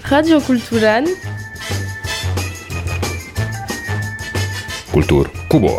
Radio Kulturan Kultur Kuboa.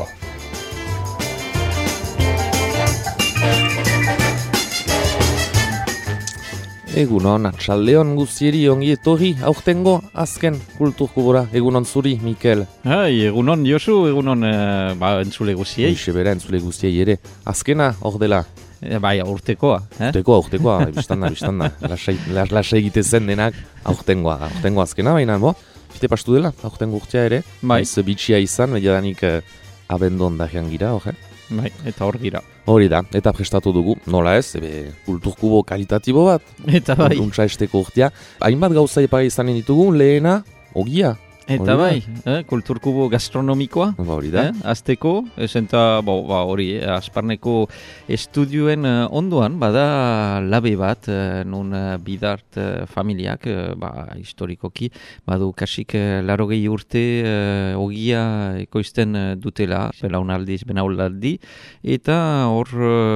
Egunon, atxaldeon guztieri ongi etorri aurtengo azken Kultur Kubora. Egunon zuri, Mikel. Egunon Josu, egunon entzule guziei. Hoxe bera entzule guztiei ere. Azkena hor dela. Bai, urtekoa. Urtekoa, biztanda. Lasai egite zen denak aurtengoa azkena, baina fite pastu dela, aurtengo urtea ere. Bai. Ez bitxia izan, mediadanik abendon dajean gira, hor. Bai, eta hor gira. Hori da, eta prestatu dugu, nola ez, Kultur Kubo kalitatibo bat. Eta bai. Untsa esteko urtea. Hainbat gauza epagai izanen ditugu, lehena, ogia. Eta bai, Kultur Kubo gastronomikoa, hori da. azteko, eta hori, asparneko estudioen ondoan, bada labe bat, nun bidart familiak, historikoki, badu kasik 80 urte ogia ekoizten dutela, benaulaldi, eta hor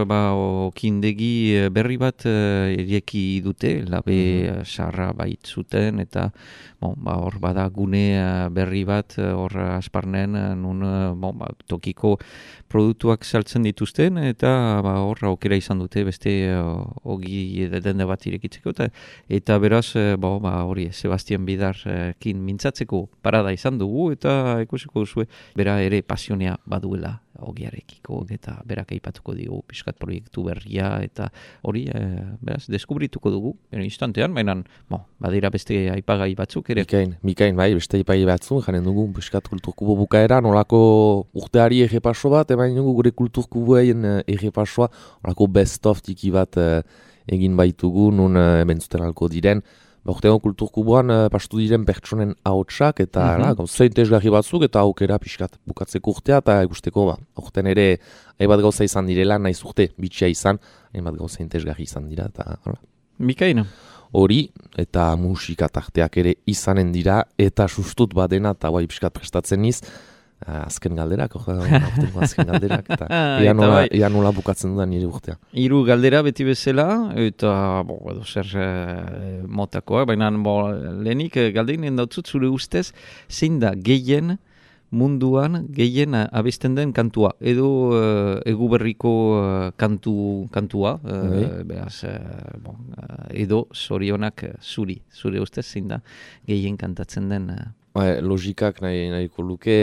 okindegi berri bat ireki dute, labe sarra baitzuten, eta hor bada gune berri bat hor asparnen nun tokiko produktuak saltzen dituzten eta hor aukera izan dute beste ogi dende bat irekitzeko eta beraz hori Sebastian Bidarkin mintzatzeko parada izan dugu eta ikusiko duzue bera ere pasionea baduela ogiarekiko eta berak aipatuko digu pixkat proiektu berria eta hori beraz deskubrituko dugu instantean, baina badira beste aipagai batzuk ere. Mikain, bai, beste aipagai batzuk janen dugu pixkat Kultur Kubo bukaera nolako urteari errepaso bat, emain dugu gure Kultur Kuboen errepasoa nolako best of tiki bat egin baitugu nun bentzuten alko diren. Urtean Kultur Kuboan pastu diren pertsonen ahotsak eta gauza interesgarri batzuk eta aukera pixkat bukatzeko urtea eta ikusteko aurten ere hainbat gauza izan direla, naiz urte bitxia izan, hainbat gauza interesgarri izan dira eta Mikaina. Hori eta musika tarteak ere izanen dira eta sustut badena eta pixkat prestatzen niz. Azken galderak, azken galderak, eta ea nola bukatzen dudan nire urtea. 3 galdera beti bezala, eta edo zer motakoa, baina lehenik galdeinen dautzut zure ustez, zein da gehien munduan gehien abesten den kantua, edo eguberriko kantua, beraz, edo zorionak zure ustez zein da gehien kantatzen den logikak nahiko luke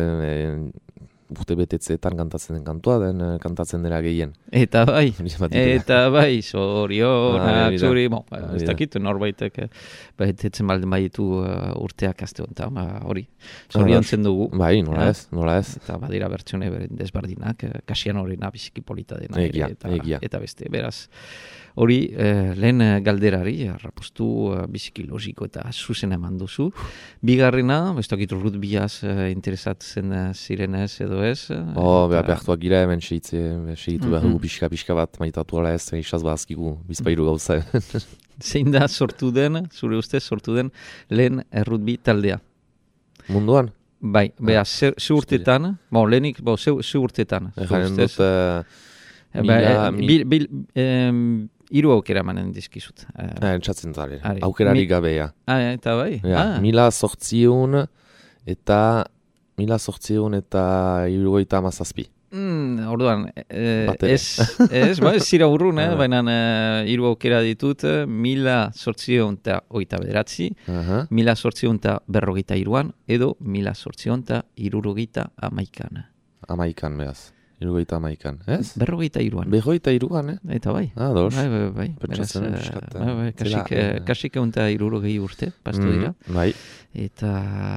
urte betetzeetan kantatzen den kantua, kantatzen dela gehien. Eta bai, zorionak zuri, ez dakit, norbaitek betetzen balden baitu urteak azte honetan, hori, zoriontzen dugu. Bai, nola ez. Eta badira bertsione desbardinak, kasian horrena biziki polita dena, eta beste, beraz. Hori, lehen galderari, rapostu biziki logiko eta zuzen eman duzu. Bigarrena, ez dakit rugbyaz interesatzen zirenez edo ez. Behartuak gira hemen segitu behar dugu pixka bat maitatu ala ez, isaz bazkigu bizpairu gauza. Zein da zure ustez sortu den lehen rugby taldea? Munduan? Bai, ze urtetan, lehenik, ze urtetan. Jaren dut... 3 aukera manen dizkizut. Entzatzen zare, aukerari gabea. Eta bai? 1800 eta 17. Orduan, ez zira urrun, baina 3 aukera ditut, 1829, 1853 edo 1871. Amaikan, behaz. 71, ez? 43. Eta bai. Dos. Bai. Kasik egun eta 60 urte, pastu dira. Bai. Eta,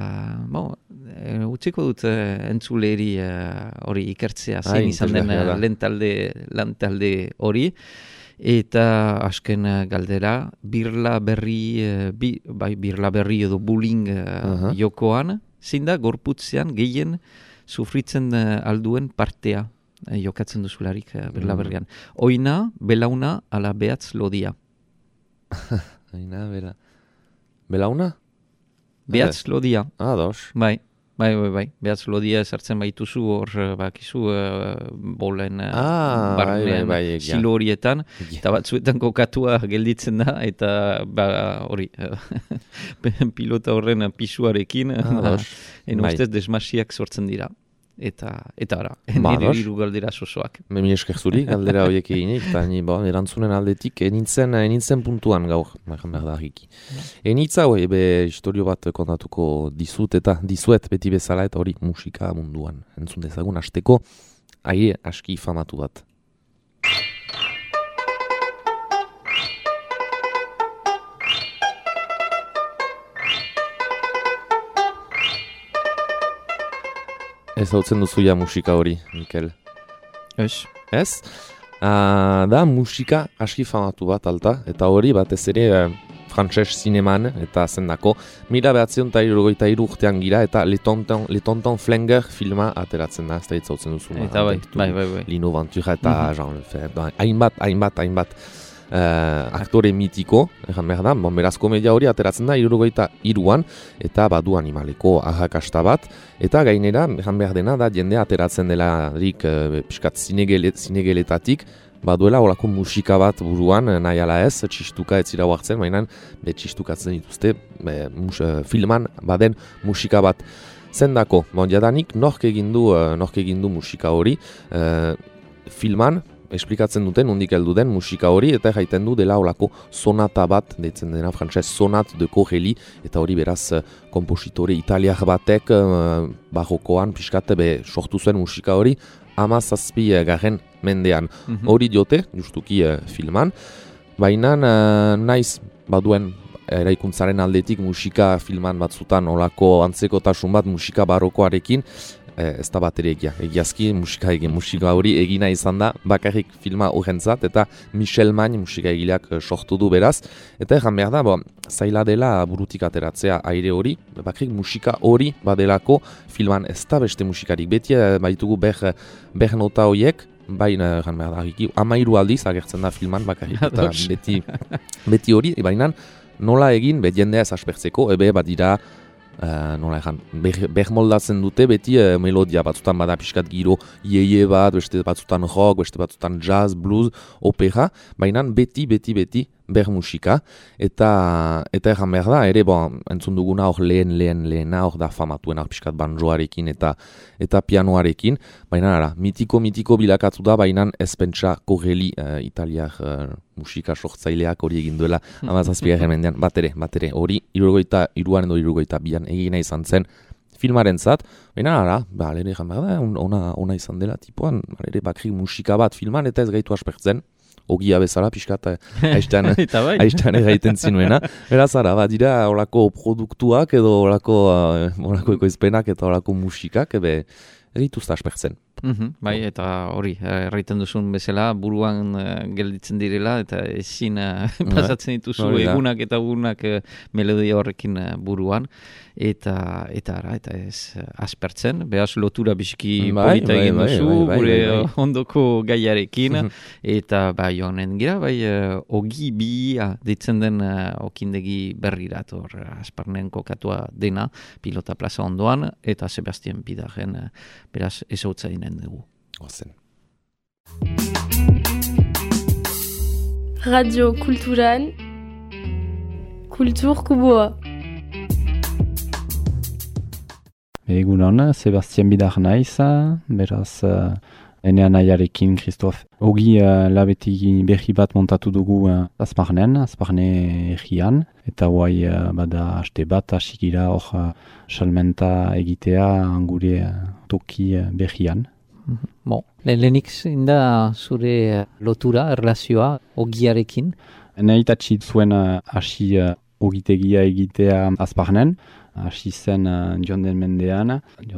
utziko dut entzuleri hori ikertzea zein izan den lan talde hori. Eta asken galdera, birla berri edo bullying jokoan, zein da gorputzean gehien sufritzen alduen partea jokatzen duzularik berla berrian. Oina, belauna, ala behatz lodia. Belauna? Behatz lodia. Dos. Bai. Bai. Behatz lodia sartzen baituzu hor, bakizu, bolen barnean silo horietan, eta batzuetan kokatua gelditzen da, eta hori, pilota horren pisuarekin, ustez desmasiak sortzen dira. Eta ara, nire hiru galdera sosoak. Mi esker zuri, galdera horiek eginik, eta erantzunen aldetik, enintzen puntuan gaur, behar da hariki. Enitza, historio bat kontatuko dizuet beti bezala, eta hori musika munduan. Entzun dezagun, hasteko, aire aski famatu bat. Ez hautzen duzu ja musika hori, Mikel? Ez? Da musika aski famatu bat alta, eta hori batez ere frantses zineman eta zendako 1973 urtean gira, eta Le Tonton Flingueur filma ateratzen da, ez da hautzen duzu. Eta bai. Lino Ventura eta Jean Lefebvre, hainbat aktore mitiko, egan behar da, beraz komedia hori ateratzen da 73an, eta badu animaleko ahakasta bat, eta gainera, egan behar dena da, jende ateratzen delarik piskat zinegeletatik, baduela olako musika bat buruan, nahi ala ez, txistuka ez zira huartzen, baina txistukatzen dituzte filman baden musika bat. Zendako, jadanik nork egin du musika hori, filman, esplikatzen duten, nondik heldu den musika hori, eta jaiten du dela olako sonata bat, deitzen dena frantses sonat de Corelli, eta hori beraz kompositore italiak batek barrokoan piskat sortu zuen musika hori, 17. mendean. Hori diote, justuki filman, baina naiz baduen eraikuntzaren aldetik musika filman batzutan olako antzekotasun bat musika barrokoarekin, ez da bat ere egiazki musika hori egina izan da, bakarrik filma horrentzat, eta Michel Magne musika egileak sortu du beraz, eta egan behar da, zaila dela burutik ateratzea aire hori, bakarrik musika hori badelako filman ez da beste musikarik, beti baitugu ber nota horiek, baina egan behar da, 13 aldiz agertzen da filman bakarrik, eta beti hori, baina nola egin, jendea ez aspertzeko, bat dira, nola egan, moldatzen dute beti melodia batzutan bada pixkat giro ieye bat, beste batzutan rock, beste batzutan jazz, blues, opera, baina beti ber musika, eta egan behar da, ere entzun duguna hor lehena hor da famatuena pixkat banjoarekin eta pianoarekin, baina mitiko bilakatu da, baina ez pentsa Corelli italiak musika sortzaileak hori egin duela 17. mendean, bat ere, hori 73an edo 72an egina izan zen filmaren zat, baina lehen egan behar da, ona izan dela tipuan, ere bakrik musika bat filman eta ez gaitu aspertzen, ogia bezala, pixkat, aiztean erraiten zinuena. Beraz, dira olako produktuak edo olako ekoizpenak eta olako musikak, egituzta aspertzen. Bai, eta hori, erraiten duzun bezala, buruan gelditzen direla, eta ezin pasatzen dituzu egunak eta egunak melodia horrekin buruan, eta ez aspertzen, behaz lotura biziki polita egin duzu, gure ondoko gaiarekin, eta joanen gira, ogi bia ditzen den okindegi berrirat, asparnen kokatua dena, pilota plaza ondoan, eta Sebastian Pidaren beraz ezautza dinen dugu. Ozen. Radio Kulturan, Kultur Kuboa. Egunon, Sebastian Bidar naiz, beraz ene anaiarekin, Christophe. Ogi labetigi berri bat montatu dugu Azparne egian, eta guai bada haste bat hasigira hor salmenta egitea gure toki berrian. Lehenik zein da zure lotura, erlazioa, ogiarekin? Nahitatzi zuen hasi ogitegia egitea Azparnen, hasi zen joan den mendean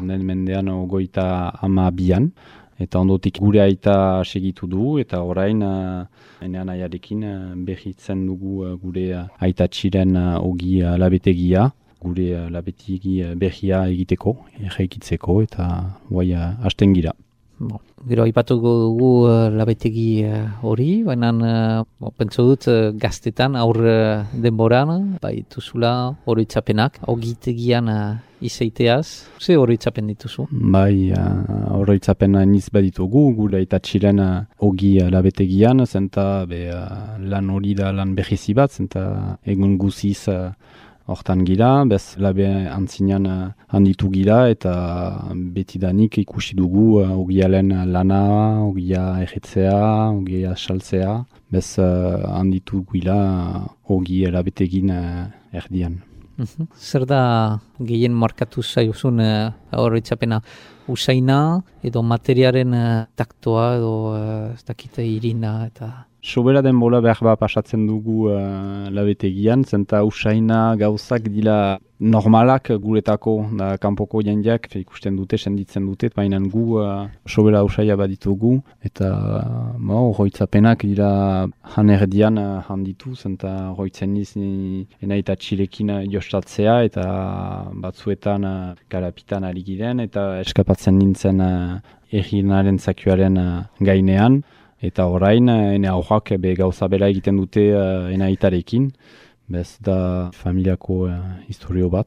52an, eta ondotik gure aita segitu du, eta orain enean aiarekin berritzen dugu gure aitatxiren ogi labetegia, gure labetegi berria egiteko, erraikitzeko, eta guai hasten gira. Gero aipatuko dugu labetegi hori, baina pentsu dut gaztetan aur denboran, baituzula oroitzapenak, ogitegian izaiteaz, ze oroitzapen dituzu? Bai, oroitzapen niz baditugu, gure aitatxiren ogi labetegian, zenta lan hori da lan behizi bat, zenta egun guziz hortan gira, bez labe antzinean handitu gira eta betidanik ikusi dugu ogialen lana, ogia erretzea, ogia saltzea, bez handitu gira ogi labetegin erdian. Zer da gehien markatu zaizun oroitzapena? Usaina edo materiaren taktoa edo ez dakite irina eta... Sobera denbola behar pasatzen dugu labetegian, zenta usaina gauzak dira normalak guretako, da kanpoko jendeak ikusten dute, senditzen dute, baina gu sobera usaia baditugu, eta horoitzapenak dira han erdian handitu, zenta horoitzen niz enaita txilekin jostatzea, eta batzuetan karapitan ari giren, eta eskapatzen nintzen errinaren zakioaren gainean, eta orain, ene aurrak gauza bera egiten dute enaitarekin, bez da familiako historio bat.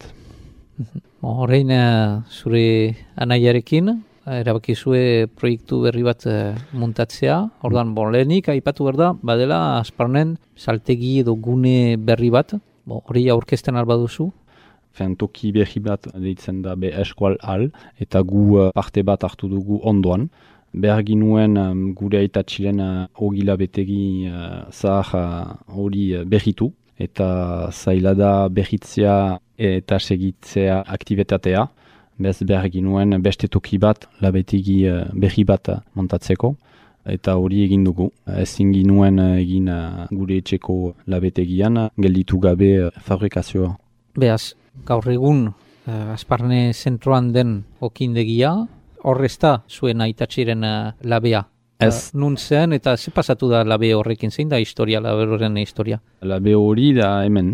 Orain, zure anaiarekin, erabakizue proiektu berri bat muntatzea, ordan lehenik aipatu behar da, badela Asparnen saltegi edo gune berri bat, hori aurkezten alba duzu? Toki berri bat deitzen da eskual al, eta gu parte bat hartu dugu ondoan. Behar ginuen gure aitatxilen ogi labetegi zahar hori berritu, eta zaila da berritzea eta segitzea aktibitatea. Bez behar ginuen beste toki bat labetegi berri bat montatzeko, eta hori egin dugu. Ezin ginuen egin gure etxeko labetegian gelditu gabe fabrikazioa. Beaz, gaur egun Asparne zentroan den okindegia, horrezta zuen aitatxiren labea. Ez. Nun zen eta ze pasatu da labe horrekin, zein da historia, labe horren historia? Labe hori da hemen,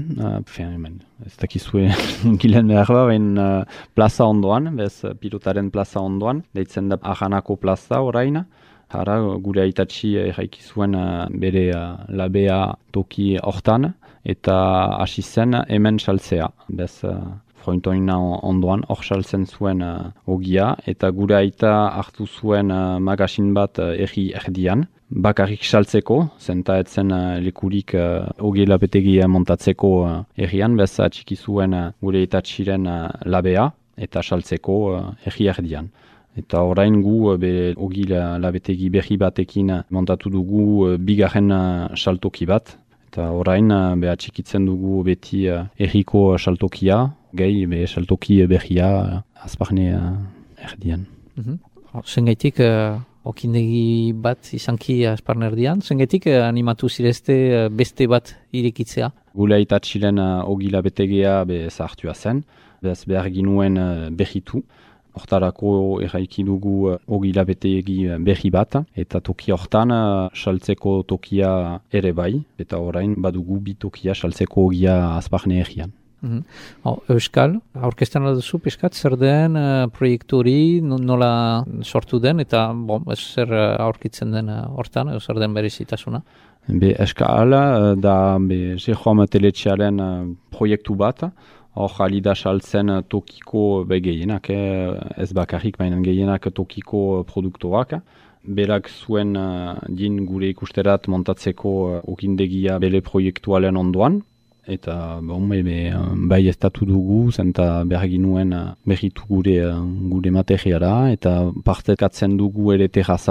ez dakizue gilen behar da, plaza ondoan, bez pilotaren plaza ondoan, deitzen da Ajanako plaza orain. Hara, gure aitatxi erraiki zuen bere labea toki hortan, eta hasi zen hemen saltzea, bez frointoina ondoan, hor saltzen zuen ogia, eta gure aita hartu zuen magasin bat erdian, bakarrik saltzeko, zenta etzen lekurik ogi labetegia montatzeko errian, bez atxiki zuen gure aitatxiren labea, eta saltzeko erdian. Eta orain gu ogi labetegi berri batekin montatu dugu bigarren saltoki bat, eta orain atxikitzen dugu beti erriko saltokia, gehi saltoki berria Asparne erdian. Zengaitik okindegi bat izanki Asparne erdian, zengaitik animatu zirezte beste bat irekitzea? Gule aitatxilen ogi labetegea zahartua zen, behar ginuen berritu. Hortarako erraiki dugu ogi labetegi berri bat, eta toki hortan saltzeko tokia ere bai, eta orain badugu bi tokia saltzeko ogia Asparne errian. Euskal, aurkezten duzu piskat, zer den proiektu hori nola sortu den, eta zer aurkitzen den hortan, zer den berezitasuna? Euskal da Jerome Teletxearen proiektu bat, hor alida saltzen tokiko gehienak, ez bakarrik, baina gehienak tokiko produktoak. Berak zuen din gure ikusterat montatzeko okindegia bere proiektualen ondoan. Eta bai estatu dugu, zenta behar ginuen berritu gure materiala, eta partekatzen dugu ere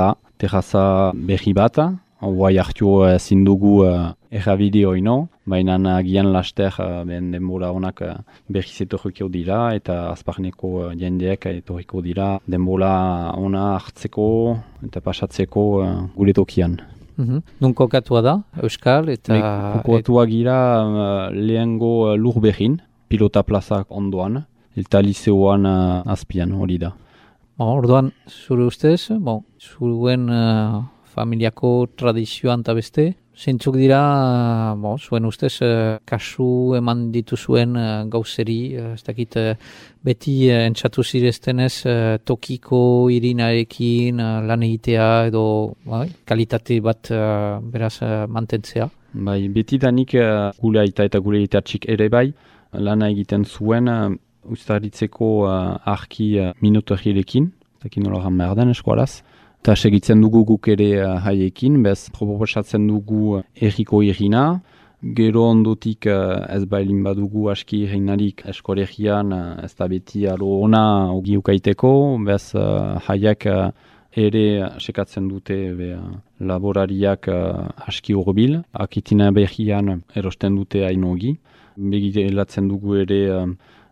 terraza berri bat. Guai hartu ezin dugu errabide oino, baina agian laster denbora honak berriz etorriko dira, eta Asparneko jendeak etorriko dira denbora ona hartzeko eta pasatzeko gure tokian. Nun kokatua da, Euskal? Kokatua gira lehengo lur behin, pilota plazak ondoan, eta liceoan azpian hori da. Orduan, zure ustez, zuen familiako tradizioan eta beste. Zeintzuk dira, zuen ustez, kasu eman dituzuen gauzeri, ez dakit, beti entzatu zireztenez tokiko irinarekin lan egitea edo kalitate bat beraz mantentzea. Bai, betidanik gure aita eta gure aitatxik ere bai, lana egiten zuen ustaritzeko arki minutogirekin, eta nola gan behar den eskualaz. Eta segitzen dugu guk ere haiekin, bez proposatzen dugu erriko irina, gero ondotik ez bailin badugu aski irinarik eskoregian ez da beti alo ona ogiukaiteko, bez haiek ere sekatzen dute laborariak aski urbil, akitina behian erosten dute hainogi. Begiratzen dugu ere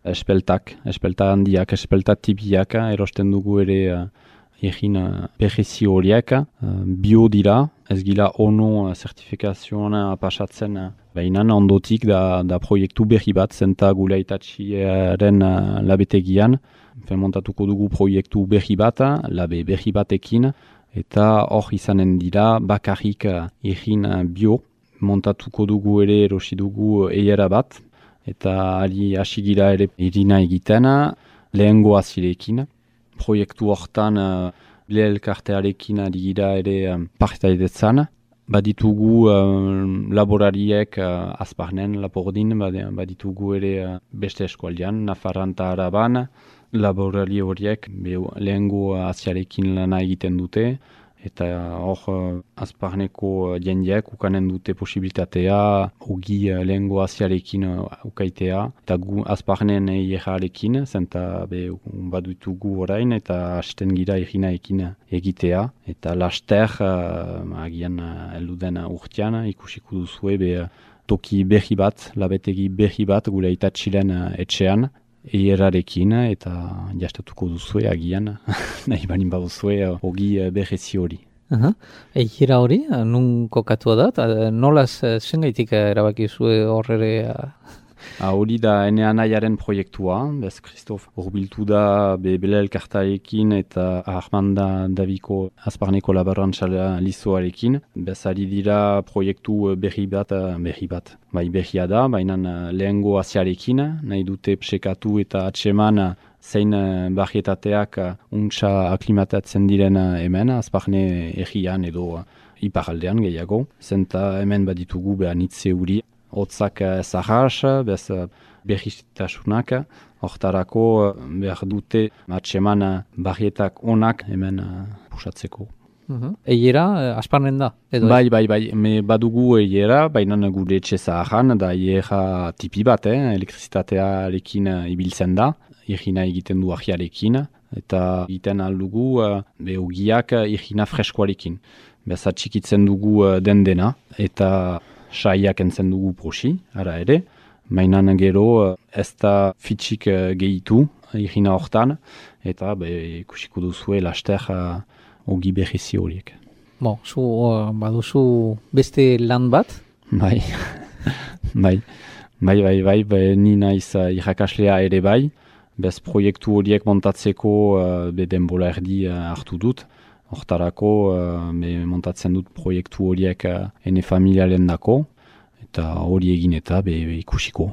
espelta handiak, espelta tibiak erosten dugu ere egin berrezi horiek, bio dira, ez gila ono zertifikazioan pasatzen behinan ondotik da proiektu berri bat zenta gure aitatxiaren labetegian. Montatuko dugu proiektu berri bat, labe berri batekin, eta hor izanen dira bakarrik egin bio. Montatuko dugu ere erosi dugu eiera bat, eta ari hasi gira ere irina egiten, lehengo azirekin. Proiektu hortan elkartearekin ari gira ere partaidetzan. Baditugu laborariek azparnen, lapordin, baditugu ere beste eskualdean, Nafarran eta Araban. Laborari horiek lehengo aziarekin lana egiten dute, eta hor azparneko jendeak ukanen dute posibilitatea ogi lehengo aziarekin ukaitea, eta gu azparnen eirarekin, zenta baditugu orain, eta hasten gira eginaekin egitea, eta laster agian elduden urtean ikusiko duzue toki berri bat, labetegi berri bat gure aitatxilen etxean, eierarekin, eta jastatuko duzue agian, nahi banin baduzue ogi berrezi hori. Eiera hori, nun kokatua da, nolaz zengaitik erabaki zue horre Hori da ene anaiaren proiektua, bez Kristof urbiltu da bele elkartarekin eta Armanda Daviko azparneko laborantza lizoarekin. Bez ari dira proiektu berri bat, bai berria da, baina lehengo aziarekin, nahi dute sekatu eta atseman zein barrietateak untsa aklimatatzen diren hemen, azparne errian edo iparaldean gehiago. Zenta hemen baditugu behanitze huri. Hotzak zahars, bez berriztasunak, hortarako behar dute atseman barrietak onak hemen pusatzeko. Eiera, asparnen da? Bai, badugu eiera, baina gure etxe zaharran, da eiera tipi bat, elektrizitatearekin ibiltzen da, irina egiten du ahiarekin, eta egiten aldugu ogiak irina freskoarekin. Bez atxikitzen dugu dena, eta saiak entzen dugu prosi, ara ere, mainan gero ez da fitxik gehitu irina hortan, eta ikusiko duzue laster ogi berrizi horiek. Zu baduzu beste lan bat? Bai, ni naiz irakaslea ere bai, bez proiektu horiek montatzeko denbola erdi hartu dut. Hortarako montatzen dut proiektu horiek ene familiaren dako, eta hori egin eta ikusiko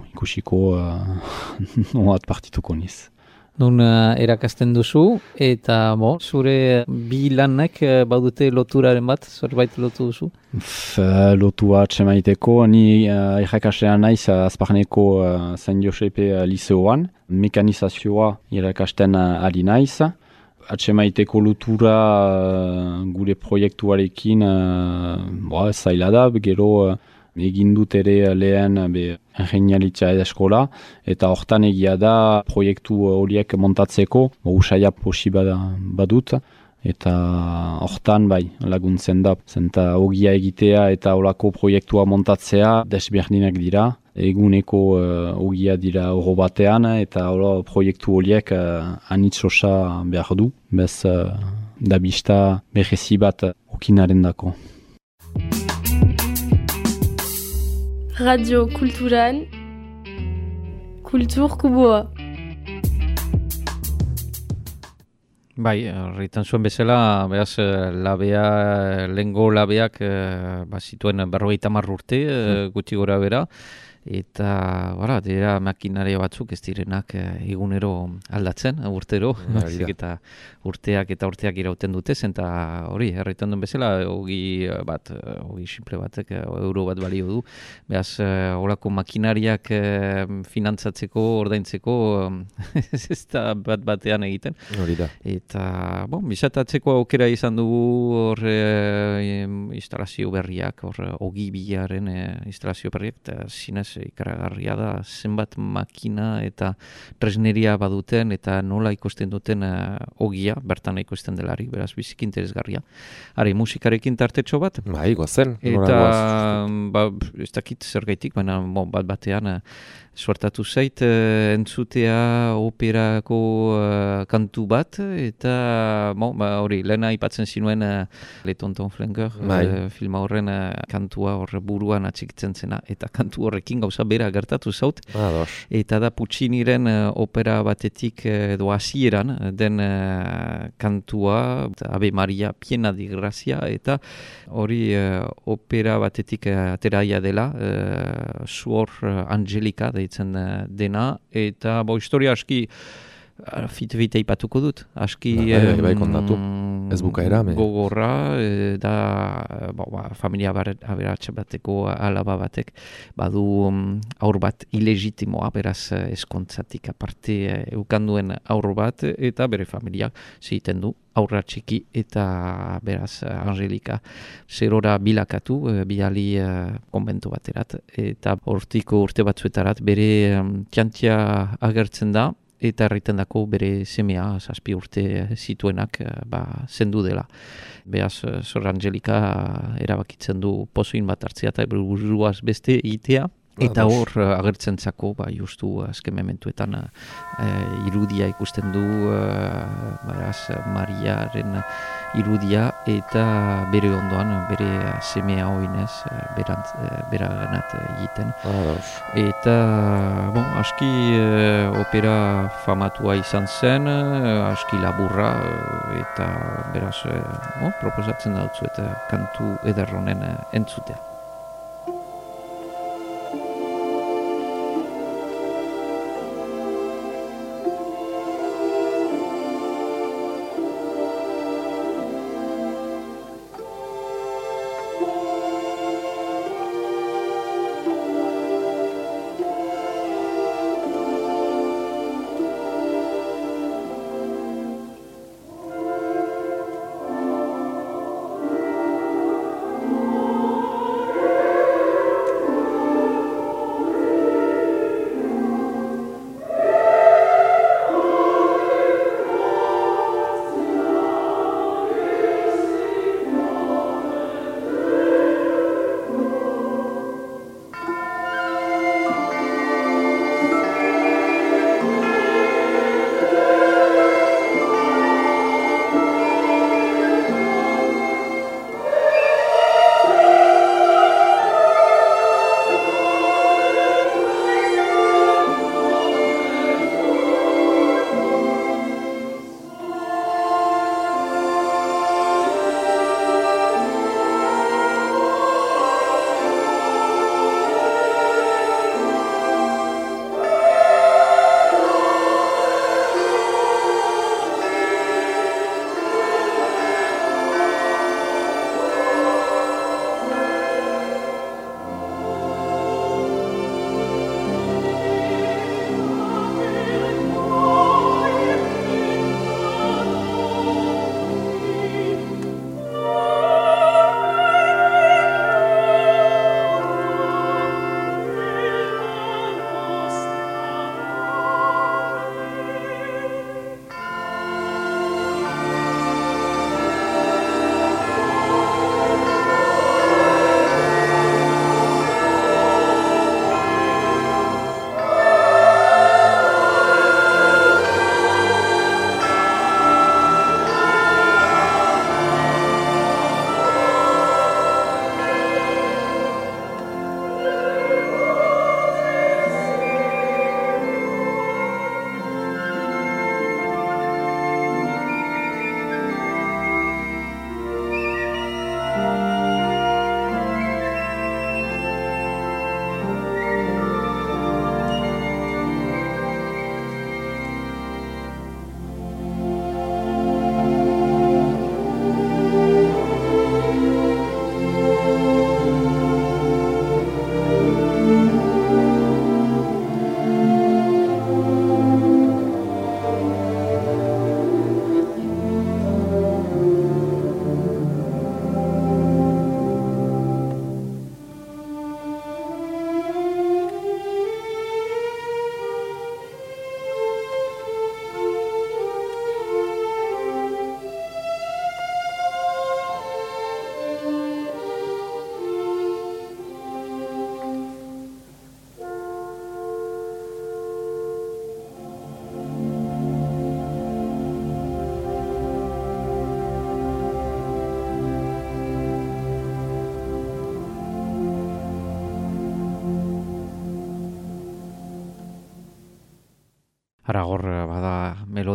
noat partituko niz. Nun erakasten duzu, eta zure bi lanek badute loturaren bat, zerbait lotu duzu? Lotua txemaiteko, ni irakaslean naiz azparneko Saint Josepe liceoan, mekanizazioa irakasten ari naiz. Atxemaiteko lotura gure proiektuarekin zaila da, gero egin dut ere lehen ingeniaritza eskola, eta hortan egia da proiektu horiek montatzeko, usaia posi badut, eta hortan laguntzen da, zenta ogia egitea eta olako proiektua montatzea desberdinak dira. Eguneko ogia dira oro batean, eta proiektu horiek anitzosa behar du, bez dabista berrezi bat okinaren dako. Radio Kulturan, Kultur Kuboa. Bai, horretan zuen bezala, behaz, lehengo labeak zituen 50 urte, gutxi gora bera, eta dira makinaria batzuk ez direnak egunero aldatzen, urtero, baizik eta urteak irauten dute, eta hori, erretan duen bezala, hogi simple batek, euro bat balio du, behaz, horako makinariak finantzatzeko, ordaintzeko, ez da batean egiten. Hori da. Eta, bisatatzeko aukera izan dugu hor instalazio berriak, hor hogi bilaren instalazio berriak, eta zinez ikaragarria da zenbat makina eta tresneria baduten eta nola ikusten duten hogia, bertan ikusten delarik, beraz biziki interesgarria. Ari, musikarekin tartetxo bat? Bai, goazen. Eta, ez dakit zergaitik, baina bat batean suertatu zait entzutea operako kantu bat, eta hori, lehena aipatzen zinuen Le Tonton Flingueur filma horren kantua horre buruan atxikitzen zena, eta kantu horrekin gauza bera gertatu zaut, eta da Pucciniren opera batetik edo hasieran den kantua, Ave Maria piena di grazia, eta hori opera batetik ateraia dela, Suor Angelika deitzen dena, eta historia aski fite ipatuko dut, aski ez bukaera, gogorra, da familia aberatsa bateko alaba batek badu aur bat ilegitimoa, beraz eskontzatik aparte eukanduen aur bat, eta bere familiak zeiten du aurra txiki, eta beraz Angelika zerora bilakatu, biali konbentu baterat, eta hortiko urte batzuetarat bere txantia agertzen da, eta erriten dako bere semea 7 urte zituenak zendu dela. Beaz, Sor Angelika erabakitzen du pozoin bat hartzea eta buruaz beste egitea, eta hor agertzen zako, justu azken mementuetan irudia ikusten du, Mariaren irudia, eta bere ondoan, bere semea oinez, beraganat egiten. Eta, aski opera famatua izan zen, aski laburra, eta beraz, proposatzen dut eta kantu ederronen entzutea.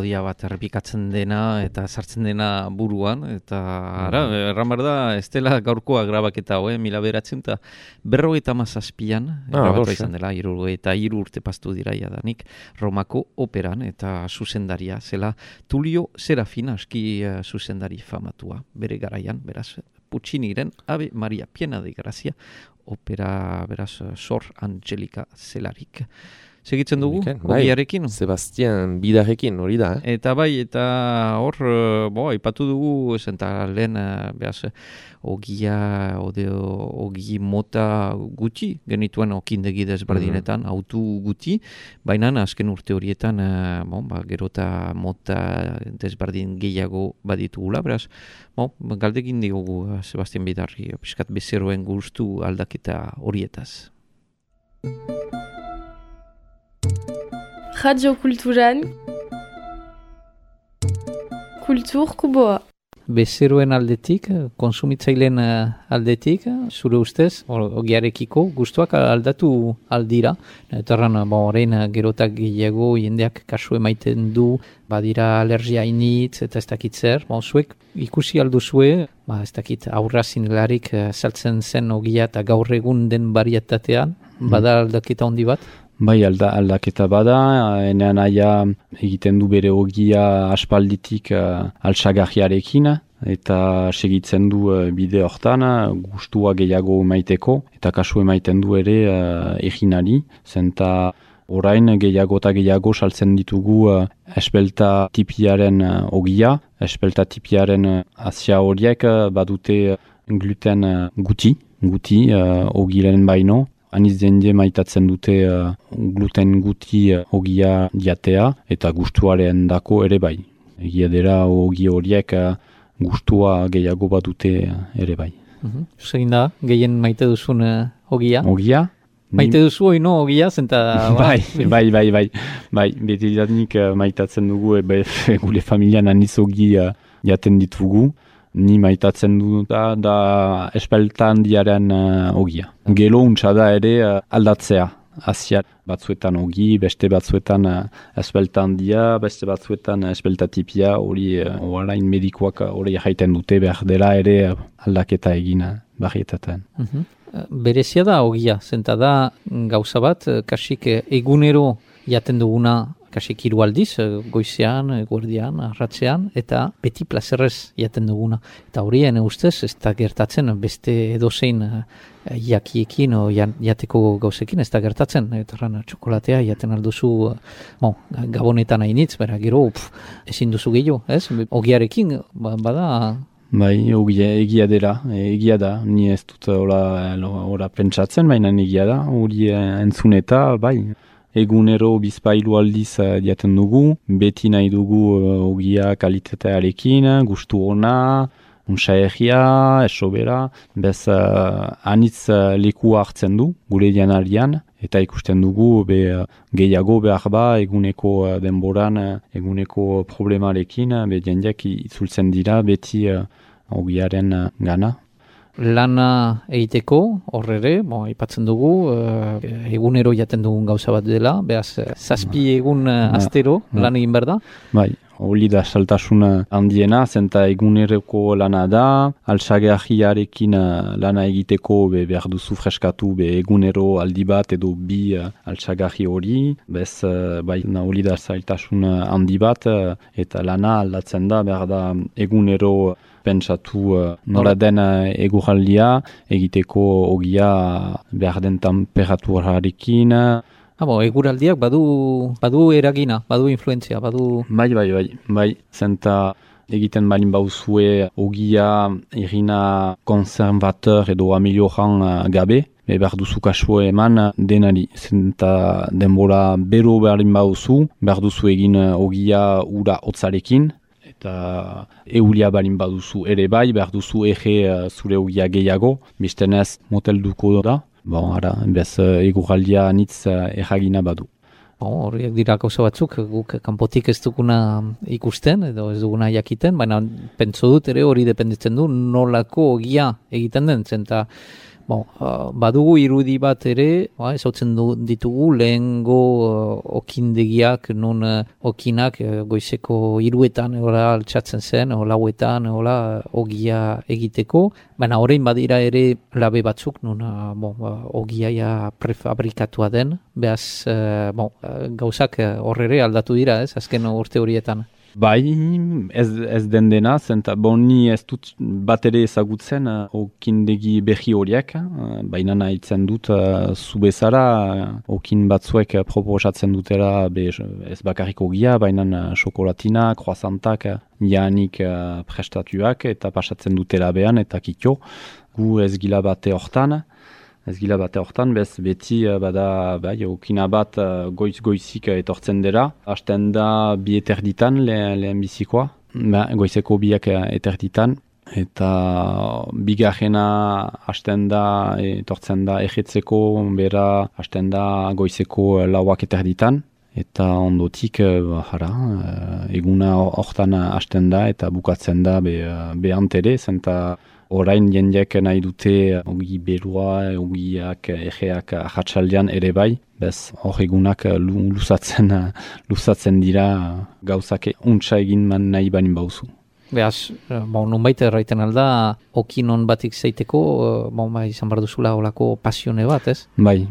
melodia bat errepikatzen dena eta sartzen dena buruan, eta erran behar da, ez dela gaurkoa grabaketa hau, 1957an grabatu izan dela, 73 urte pastu dira jadanik, Romako operan, eta zuzendaria zela Tulio Serafina, aski zuzendari famatua, bere garaian, beraz, Pucciniren Ave Maria Piena de Grazia, opera, beraz, Sor Angelica zelarik. Segitzen dugu, ogiarekin. Sebastian Bidarrekin, hori da. Eta bai, eta hor, aipatu dugu, zenta lehen, beraz, ogi mota guti, genituen okindegi desberdinetan, autu guti, baina azken urte horietan, gerota mota desberdin gehiago baditugula, beraz, galdekin diogu Sebastian Bidarri, piskat bezeroen gustu aldaketa horietaz. Radio Kulturan Kultur Kuboa. Bezeroen aldetik, konsumitzaileen aldetik, zure ustez, ogiarekiko gustuak aldatu aldira. Eta horren, gerotak gehiago jendeak kasu emaiten du, badira alergia initz eta ez dakit zer. Zuek ikusi alduzue, ez dakit aurra zinelarik saltzen zen ogia eta gaur egun den barietatean, bada aldaketa handi bat? Bai, aldaketa bada, enean aia egiten du bere ogia aspalditik altsagarriarekin, eta segitzen du bide hortan, gustua gehiago emaiteko, eta kasu emaiten du ere eginari, zenta orain gehiago eta gehiago saltzen ditugu espelta tipiaren ogia, espelta tipiaren azia horiek badute gluten guti ogiren baino, aniz jende maitatzen dute gluten guti ogia jatea eta gustuaren dako ere bai. Egia dira ogi horiek gustua gehiago bat dute ere bai. Zegin da, gehien maite duzun ogia? Ogia? Maite duzu oino ogia, zenta... Bai, beti danik maitatzen dugu, gure familian aniz ogi jaten ditugu. Ni maitatzen du da espelta handiaren ogia. Gelo untsa da ere aldatzea. Aziat batzuetan ogi, beste batzuetan espelta handia, beste batzuetan espelta tipia, hori orain medikoak hori jaiten dute behar dela ere aldaketa egin barrietaten. Berezia da ogia, zenta da gauza bat, kasik egunero jaten duguna, kasik 3 aldiz, goizean, eguerdian, arratzean, eta beti plazerrez jaten duguna. Eta horien ustez, ez da gertatzen beste edozein jakiekin o jateko gauzekin, ez da gertatzen. Eta txokolatea jaten alduzu gabonetan hainitz, bera gero ezin duzu gehiago, ez? Ogiarekin, bada... Bai, egia da, ni ez dut ora pentsatzen, baina egia da, hori entzuneta, bai. Egunero bizpailu aldiz jaten dugu, beti nahi dugu ogia kalitatearekin, gustu ona, untsa egia, esobera, bez anitz leku hartzen du, gure janarian, eta ikusten dugu gehiago behar ba eguneko denboran, eguneko problemarekin, jendeak itzultzen dira beti ogiaren gana. Lana egiteko, horrere, aipatzen dugu, egunero jaten dugun gauza bat dela, behaz, 7 egun astero lan egin behar da? Bai, hori da saltasun handiena, zenta eguneroko lana da, altsagarriarekin lana egiteko behar duzu freskatu egunero aldi bat edo 2 altsagarri hori, bez, bai, hori da saltasun handi bat, eta lana aldatzen da, behar da egunero pentsatu nola den eguraldia, egiteko ogia behar den temperaturarekin. Eguraldiak badu eragina, badu influentzia, badu... Bai, zenta egiten balin bauzue ogia irina konservateur edo amelioran gabe, behar duzu kasua eman denari, zenta denbora bero balin bauzu, behar duzu egin ogia ura hotzarekin, eta eulia balin baduzu ere bai, behar duzu zure ogia gehiago, bistenez motelduko da. Bez eguraldia anitz erragina badu. Horiek dira gauza batzuk, guk kanpotik ez duguna ikusten, edo ez duguna jakiten, baina pentso dut ere hori dependitzen du nolako ogia egiten den, zenta Badugu irudi bat ere, ezautzen ditugu lehengo okindegiak, non okinak goizeko 3 altxatzen zen, lauetan, ogia egiteko, baina orain badira ere labe batzuk, non ogia prefabrikatua den, behaz gauzak horrere aldatu dira, azken urte horietan. Bai, ez den dena, zenta ni ez dut bat ere ezagutzen okindegi berri horiek, baina nahitzen dut zu bezala okin batzuek proposatzen dutela ez bakarrik ogia, baina xokolatina, croissantak, janik prestatuak eta pasatzen dutela behan eta kitio, gu ez gila bate hortan. Ez gila bate hortan, bez beti bada okina bat goizik etortzen dela. Hasten da 2 eterditan lehen bizikoa, goizeko 2 eterditan. Eta bigarrena hasten da etortzen da ejetzeko, bera hasten da goizeko 4 eterditan. Eta ondotik, eguna hortan hasten da eta bukatzen da behant ere, zenta orain jendeak nahi dute ogi berua, ogiak, egeak ahatsaldean ere bai, bez hor egunak luzatzen dira gauzak untsa egin nahi banin bauzu. Beaz, nonbait erraiten alda, okinon batik zeiteko, izan behar duzula olako pasione bat, ez? Bai.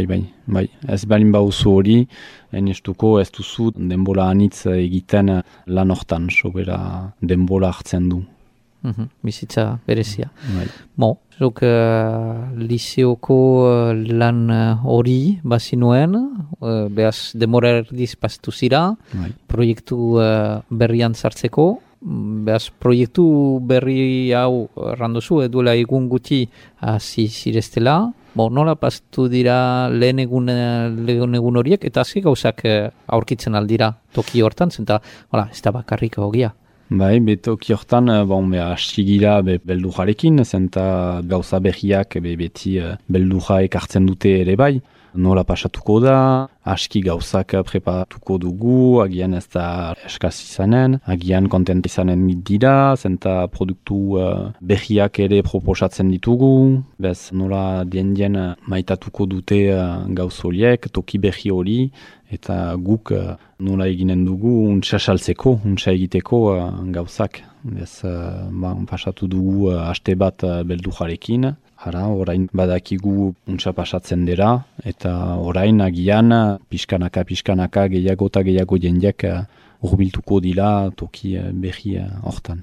Ez balin bauzu hori, enestuko ez duzu denbola anitz egiten lan hortan, sobera denbola hartzen du. Bizitza berezia. Bai. Zuk liseoko lan hori bazinuen, behaz demora erdiz pastu zira, proiektu berrian sartzeko, behaz proiektu berri hau erranduzu, duela egun guti hasi zireztela, nola pastu dira lehen egun horiek, eta hasi gauzak aurkitzen aldira toki hortan, zenta, ez da bakarrik ogia. Bai, betoki hortan, astigira beldujarekin, zenta gauza berriak beti beldujaek hartzen dute ere bai. Nola pasatuko da, aski gauzak preparatuko dugu, agian ez da eskaz izanen, agian kontent izanen dira, zenta produktu berriak ere proposatzen ditugu, bez nola dien maitatuko dute gauz horiek, toki berri hori, eta guk nola eginen dugu untsa saltzeko, untsa egiteko gauzak. Bez pasatu dugu aste bat beldujarekin, orain badakigu untsa pasatzen dira, eta orain agian pixkanaka gehiago eta gehiago jendeak hurbiltuko dira toki berri hortan.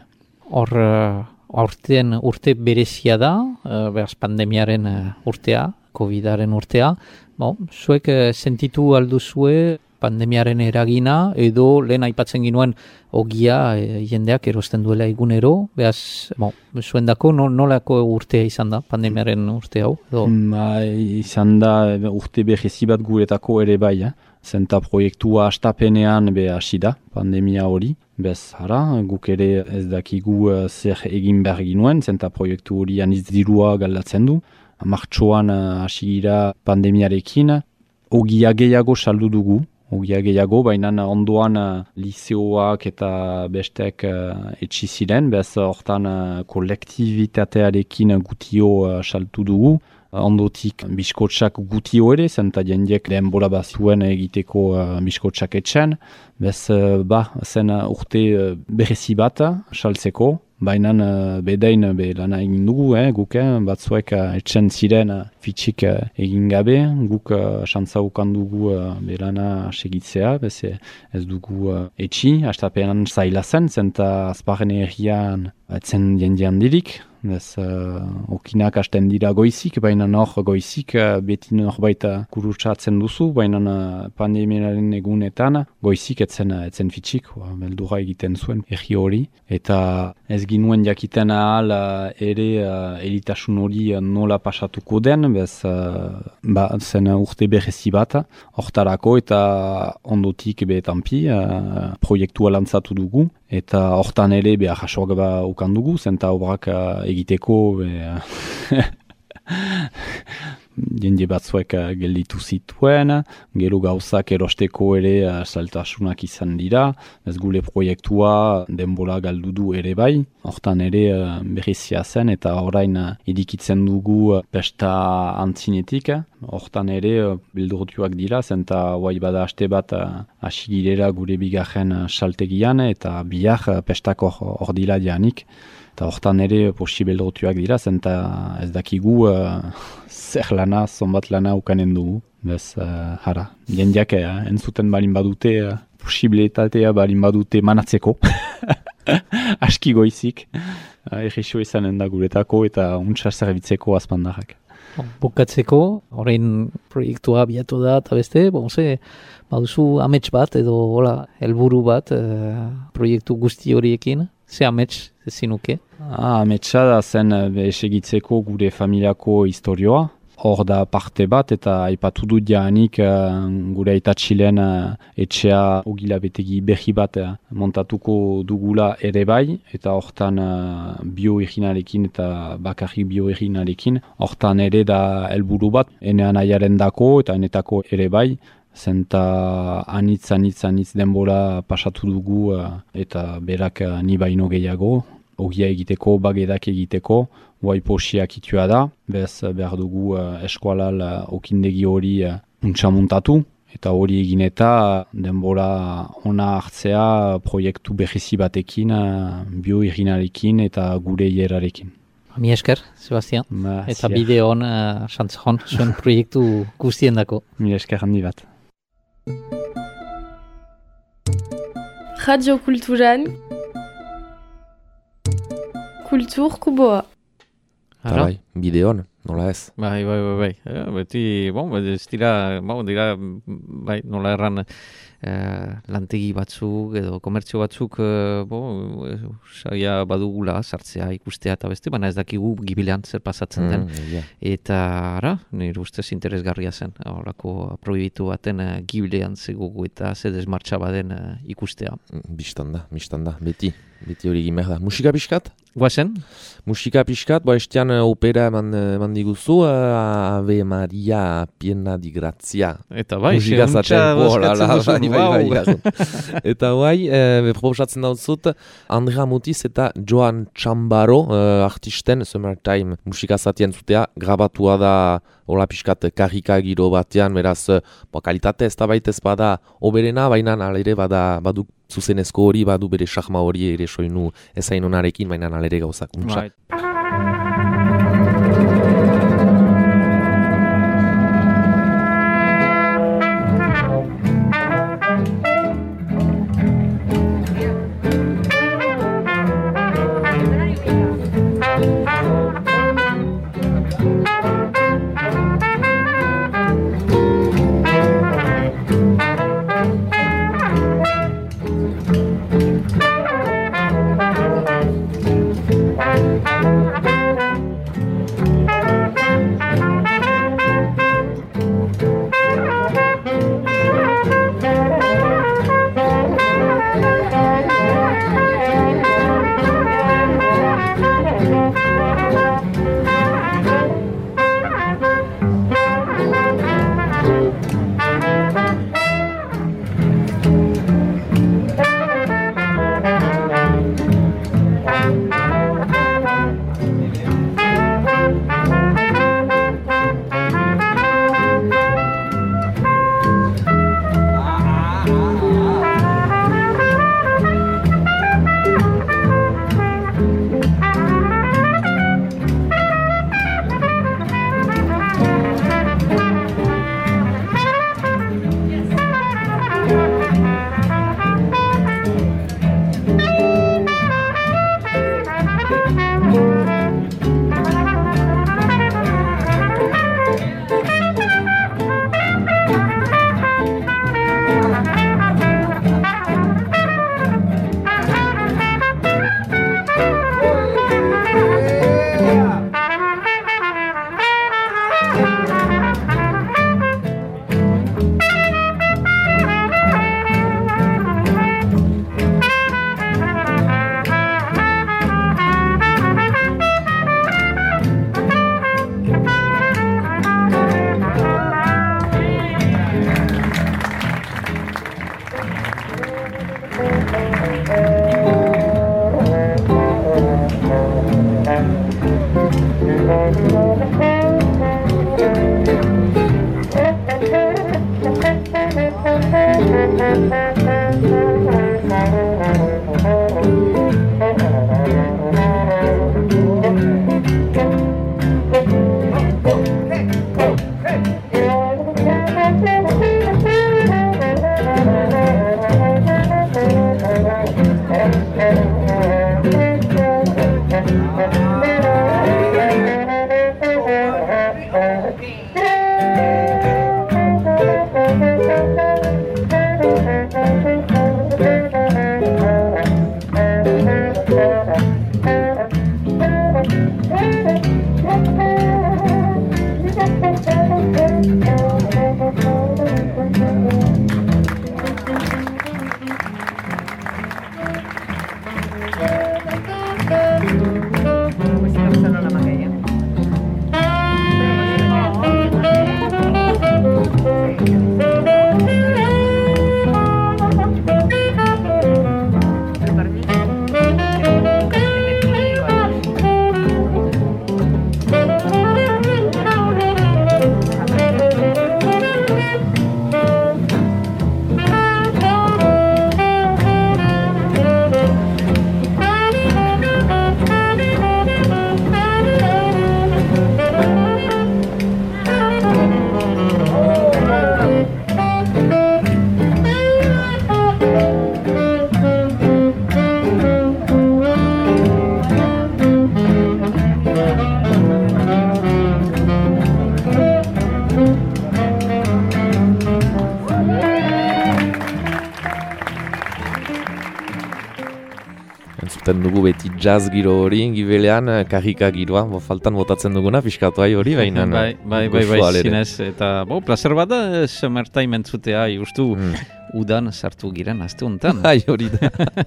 Aurten urte berezia da, behaz pandemiaren urtea, COVID-aren urtea, zuek sentitu alduzue pandemiaren eragina, edo lehen aipatzen ginuen ogia jendeak erosten duela egunero, behaz, zuen dako nolako urtea izan da, pandemiaren urte hau? Izan da urte berezi bat guretako ere bai, zenta proiektua hastapenean hasi da, pandemia hori, bez guk ere ez dakigu zer egin behar ginuen, zenta proiektu hori aniz dirua galdatzen du, martxoan hasi gira pandemiarekin, ogia gehiago saldu dugu, baina ondoan liseoak eta bestek etxi ziren, bez hortan kolektibitatearekin gutio saltu dugu. Ondotik biskotsak gutio ere, zenta jendeek denbora bazuen egiteko biskotsak etxen. Bez zen urte berezi bat saltzeko, baina bedain lana egin dugu, guk batzuek etxen ziren fitxik egin gabe, guk xantzaukan dugu lana segitzea, ez dugu etxi, hastapenan zaila zen, zenta azparen errian etzen jendean dirik, okinak hasten dira goizik, baina goizik beti norbait kurutsatzen duzu, baina pandemiaren egunetan goizik etzen fitxik, beldura egiten zuen erri hori, eta ez ginuen jakiten ahal ere eritasun hori nola pasatuko den, zen urte berezi bat, hortarako eta ondotik betampi proiektua lantzatu dugu, eta hortan ere jasoak ukan dugu, zenta obrak egiteko jende batzuek gelditu zituen, gero gauzak erosteko ere saltasunak izan dira, ez gure proiektua denbora galdu du ere bai, hortan ere berrizia zen eta orain idikitzen dugu pesta antzinetik, hortan ere bildurtuak dira, zenta guai bada aste bat hasi girela gure bigarren saltegian eta bihar pestako hor dila janik. Eta hortan ere posibeldotuak dira, zenta ez dakigu zer lana, zonbat lana ukanen dugu. Bez, jara, jendeak entzuten balin badute, posibilitatea balin badute manatzeko. Aski goizik, errexo izanen da guretako eta untsa zerbitzeko azpandarrak. Bukatzeko, orain proiektua abiatu da, eta beste, baduzu amets bat edo helburu bat proiektu guzti horiekin. Ze amets zinuke? Ametsa da zen esegitzeko gure familiako historioa. Hor da parte bat eta aipatu dut jaanik gure aitatxilen etxea ogilabetegi berri bat montatuko dugula ere bai. Eta hortan bioeginarekin eta bakarrik bioeginarekin. Hortan ere da helburu bat, enean aiaren dako eta enetako ere bai. Zenta anitz denbora pasatu dugu eta berak ni baino gehiago. Ogia egiteko, bagedak egiteko, guai posiak itua da. Bez behar dugu eskualal okindegi hori untxamuntatu. Eta hori egin eta denbora ona hartzea proiektu berrizi batekin, bioeginarekin eta gure hierarekin. Mi esker, Sebastian. Eta bideo hon, xantzahon, zuen proiektu guztien dako. Mi esker handi bat. Radio Kulturan Kultur Kuboa. Bai, bideon, nola ez? Bai. Beti, ez dira, nola erran lantegi batzuk edo komertzio batzuk saia badugula sartzea ikustea eta beste, baina ez dakigu gibilean zer pasatzen den. Eta nire ustez interesgarria zen, horako proiektu baten gibilean zegogu eta ze desmartxa baden ikustea. Bistan da, beti hori egin behar da. Musika pixkat? Guazen? Musika pixkat, estian opera eman diguzu, Ave Maria Piena di Grazia. Eta bai, musika zaten Eta bai, proposatzen dautzut, Andrea Mutis eta Joan Txambaro artisten Summertime musika zatien zutea, grabatua da hola pixkat karrika giro batean, beraz, kalitate ez da baitez bada oberena, baina alere badu zuzenezko hori, badu bere xahma hori ere soinu ezain onarekin, baina alere gauzak untsa. Entzuten dugu beti jazz giro hori, gibelean, karrika giroa, faltan botatzen duguna, piskatu hori, baina... Bai, zinez, eta placer bat da, semertai mentzutea, justu udan sartu giren azte honetan. Bai, hori da,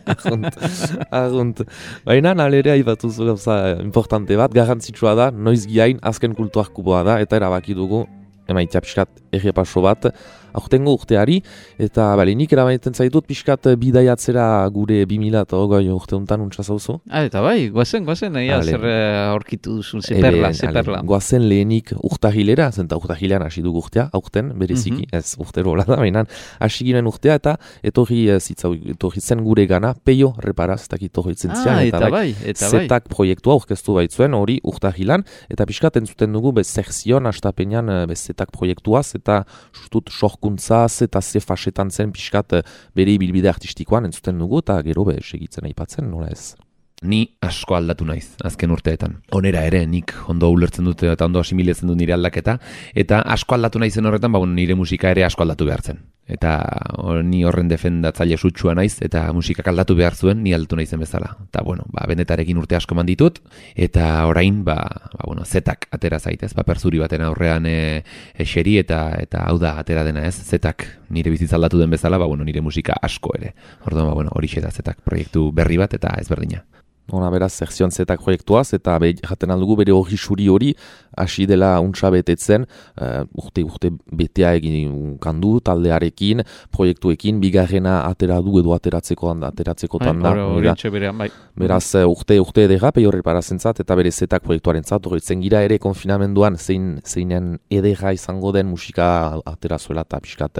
agunt. Baina, alere haibatu zu gauza importante bat, garrantzitsua da, noiz giain, azken kultuak kuboa da, eta erabaki dugu, emaitia piskat errepaso bat, aurtengo urteari, eta nik eramaiten zaitut piskat bidaiatzera gure 2020 urte honetan untsa zauzu. Eta bai, goazen, zer aurkitu duzun, zeperla. Goazen lehenik urtahilera, zenta urtahilean hasi dugu urtea, aurten, bereziki, ez urtero hola da, baina hasi ginen urtea, eta etorri zen gure gana, Peio Reparaz, eta etorri itzen zian, eta bai, zetak proiektua aurkeztu baitzuen, hori urtahilan, eta piskat entzuten dugu, sekzion, hastapenean, zetak proiektuaz, eta justut sorkuntzaz eta ze fasetan zen pixkat bere ibilbide artistikoan entzuten dugu eta gero segitzen aipatzen, nola ez? Ni asko aldatu naiz, azken urteetan. Onera ere, nik ondo ulertzen dute eta ondo asimiletzen dut nire aldaketa, eta asko aldatu naizen horretan, nire musika ere asko aldatu behar zen. Eta ni horren defendatzaile sutsua naiz, eta musikak aldatu behar zuen, ni aldatu naizen bezala. Eta, benetarekin urte asko eman ditut, eta orain, zetak atera zaitez, perzuri baten aurrean eseri, eta hau da atera dena ez, zetak nire bizitza aldatu den bezala, nire musika asko ere. Orduan, horixe da zetak proiektu berri bat eta ezberdina. Ona beraz, sekzion zetak proiektuaz, eta jaten aldugu bere hori suri hori, hasi dela untsa betetzen, urte betea egin kandu, taldearekin, proiektuekin, bigarrena atera du edo ateratzekotan da. Bai. Beraz, urte edera, Peio Reparazentzat, eta bere zetak proiektuaren zat, horretzen gira ere konfinamenduan, zeinen edera izango den musika aterazuela, eta piskat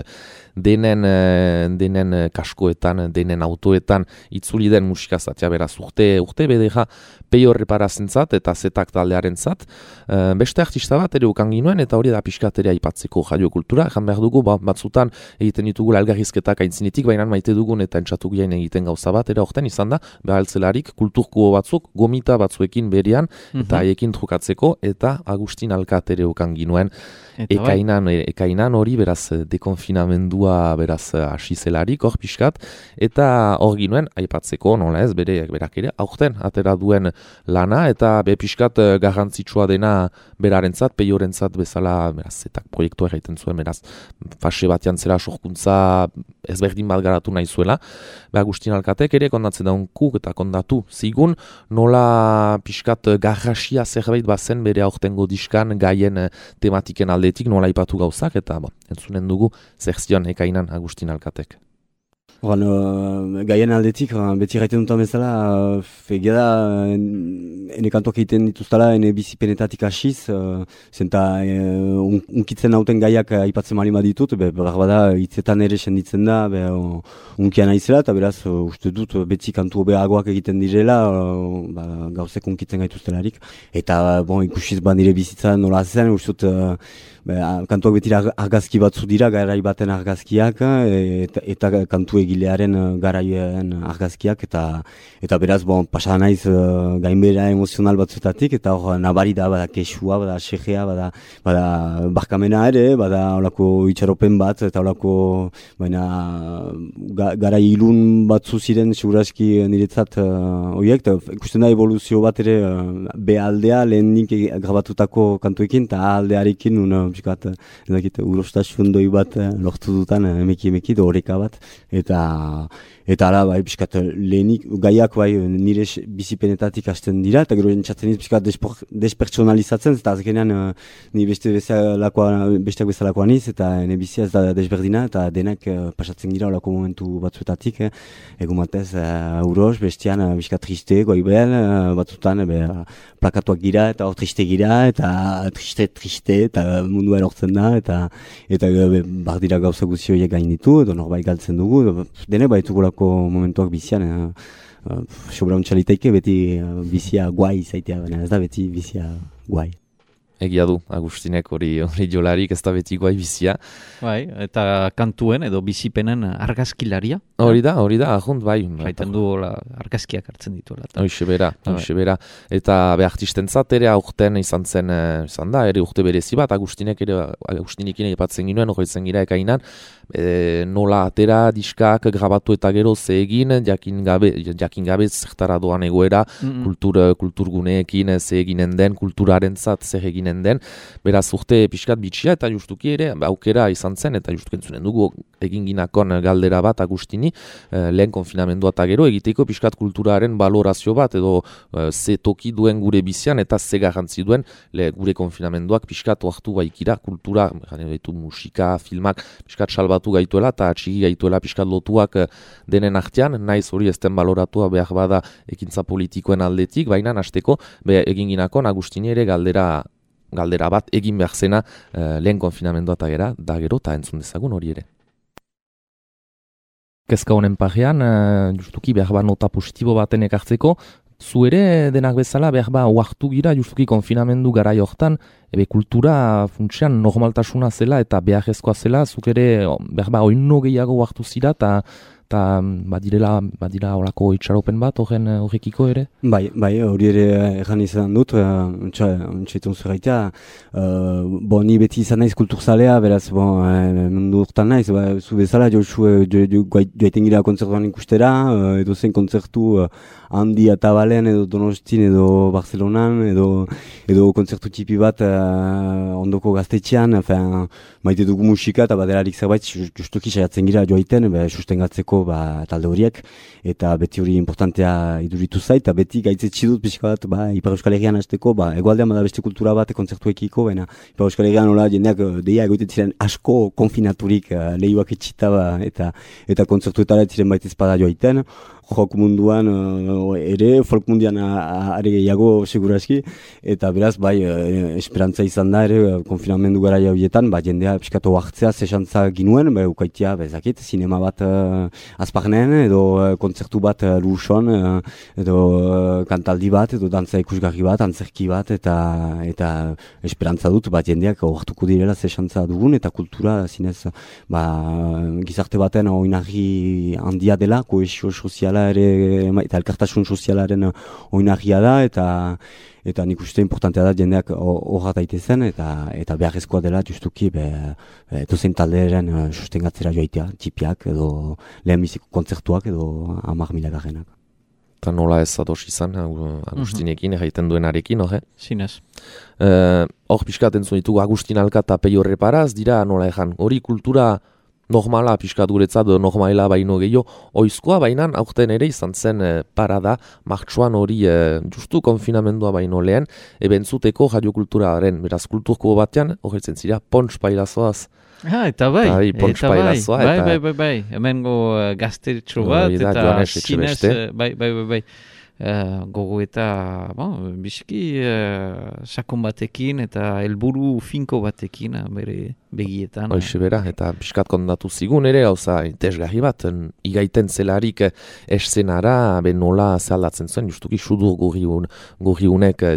denen kaskoetan, denen autoetan, itzuli den musika zatea, beraz, urte bedera Peio Reparazentzat eta zetak taldearen zat. Beste artista bat ere ukan ginuen eta hori da pixkaterea aipatzeko jaio kultura. Ejan behar dugu, batzutan egiten ditugu algarrizketak aintzinetik, baina maite dugun eta entzatu giain egiten gauza bat. Era horten izan da, behaltzelarik kulturkuo batzuk, gomita batzuekin berian eta haiekin trukatzeko eta Agustin Alkat ere ukan ginuen. Ekainan hori beraz dekonfinamendua beraz asizelarik hor pixkat eta hor ginuen aipatzeko nola ez berak ere aurten atera duen lana eta pixkat garrantzitsua dena berarentzat, Peiorentzat bezala beraz zetak proiektua egiten zuen beraz fase batean zera sorkuntza ezberdin bat garatu nahi zuela. Agustin Alkatek ere kondatzen daunkuk eta kondatu zigun nola pixkat garrasia zerbait bazen bere aurtengo diskan gaien tematiken aldetik nola ipatu gauzak eta entzunen dugu sekzion ekainan Agustin Alkatek. Gaien aldetik, beti gaiten dutan bezala, egia da, ene kantoak egiten dituztala, ene bizipenetatik hasiz, zenta unkitzen nauten gaiak aipatzen malima ditut, bada hitzetan ere senditzen da, unkian aizela, eta beraz, uste dut, beti kantu hobeagoak egiten direla, gauzek unkitzen gaituztelarik. Eta, ikusiz nire bizitza nola zen, uste dut, kantuak beti argazki batzu dira, garai baten argazkiak, eta kantu egilearen garaien argazkiak, eta beraz, pasa naiz gainbera emozional batzuetatik, eta hor nabari da, bada kexua, bada xegea, bada barkamena ere, bada olako itxaropen bat, eta olako garai ilun batzu ziren, seguraski niretzat horiek, eta ikusten da evoluzio bat ere behaldea lehenik grabatutako kantuekin, eta aldearekin urostasun doi bat lortu dutan emeki horreka bat, eta ala, piskat, lehenik, gaiak, nire bizipenetatik hasten dira, eta gero entzatzen dira, piskat, despertsonalizatzen, eta azkenean, ni besteak bezalakoan iz, eta nire bizia ez da desberdina, eta denak pasatzen dira olako momentu batzuetatik, egun batez, uros, bestean, piskat, triste, goibel, batzutan, plakatuak gira, eta hor triste gira, eta triste, eta mundua erortzen da, eta bardira gauza guzti horiek gain ditu, edo norbait galtzen dugu, denek baitugulako momentuak bizian, sobra untxaliteike beti bizia guai zaitea, baina ez da beti bizia guai. Egia du, Agustinek hori jolarik ez da beti guai bizia. Bai, eta kantuen edo bizipenen argazkilaria. Hori da, ahunt, bai. Jaiten du argazkiak hartzen dituela. Hoxe bera. Eta artistentzat ere aurten izan da, ere urte berezi bat, Agustinekin aipatzen ginuen, hori zen gira ekainan, nola atera diskak grabatu eta gero ze egin, jakin gabe zertara doan egoera, kulturguneekin ze eginen den, kulturarentzat zer eginen den, beraz urte pixkat bitxia eta justuki ere aukera izan zen, eta justuki entzunen dugu egin ginakon galdera bat Agustini, lehen konfinamendua eta gero egiteko pixkat kulturaren balorazio bat, edo ze toki duen gure bizian eta ze garrantzi duen gure konfinamenduak pixkat oartu baikira kultura, musika, filmak, pixkat salbatu gaituela eta atxigi gaituela pixkat lotuak denen artean, naiz hori ezten baloratua behar bada ekintza politikoen aldetik, baina hasteko egin ginakon Agustini ere galdera bat egin behar zena lehen konfinamendua eta gero eta entzun dezagun hori ere. Kezka honen parean, justuki behar nota positibo baten ekartzeko, zu ere denak bezala behar oartu gira justuki konfinamendu garai hortan, kultura funtsean normaltasuna zela eta beharrezkoa zela, zuk ere behar oino gehiago oartu zira eta badira olako itxaropen bat horrekiko ere? Bai, hori ere erran izan dut, ontsaitun zuraitea, ni beti izan naiz kulturzalea, beraz, mundu urtan naiz, zu bezala, joaiten gira kontzertuan ikustera, edo zen kontzertu handi eta balen, edo Donostin, edo Barcelonan, edo kontzertu tipi bat ondoko gaztetxean, maite dugu musika eta baderarik zerbait, justuki saiatzen gira joaiten, sustengatzeko talde horiek, eta beti hori importantea iduritu zait, eta beti gaitzetsi dut pixka bat, Ipar Euskal Herrian hasteko, egoaldean bada beste kultura bat kontzertuekiko, baina Ipar Euskal Herrian nola jendeak deia egoiten ziren asko konfinaturik lehioak etxita eta kontzertuetara ziren baita ezpada joaiten, jok munduan ere, folk mundian are gehiago seguraski, eta beraz, esperantza izan da ere, konfinamendu gara horietan, jendea pixkatu hartzea zesantza ginuen, ukaitia, bezakit, sinema bat azparnen, edo kontzertu bat luson, edo kantaldi bat, edo dantza ikusgarri bat, antzerki bat, eta esperantza dut, jendeak hartuko direla zesantza dugun, eta kultura, zinez, gizarte baten oinarri handia dela, kohesio soziala ere, eta elkartasun sozialaren oinarria da, eta nik uste importantea da jendeak horra daitezen, eta beharrezkoa dela justuki edozein talderen sustengatzera joaitea, txipiak, edo lehenbiziko kontzertuak, edo 10.000 garrenak. Eta nola ez ados izan, Agustinekin, erraiten duenarekin, hori? Zinez. Hor pixkaten zuen ditugu Agustin Alka eta Peio Reparaz, dira nola ezan, hori kultura normala, pixkat guretzat normala baino gehiago, oizkoa baina aurten ere izan zen parada, martxoan hori justu konfinamendua baino lehen, ebentzuteko radiokulturaren, beraz kulturko batean, horretzen zira, Pontx Pailazoaz. Eta bai, bai, hemengo gaztetxo bat, eta zinez, bai. Gogo eta biziki sakon batekin eta helburu finko batekin bere begietan. Hoxe bera, eta pixkat kontatu zigun ere, gauza interesgarri bat, igaiten zelarik eszenara, nola zehaldatzen zuen, justuki sudur gorri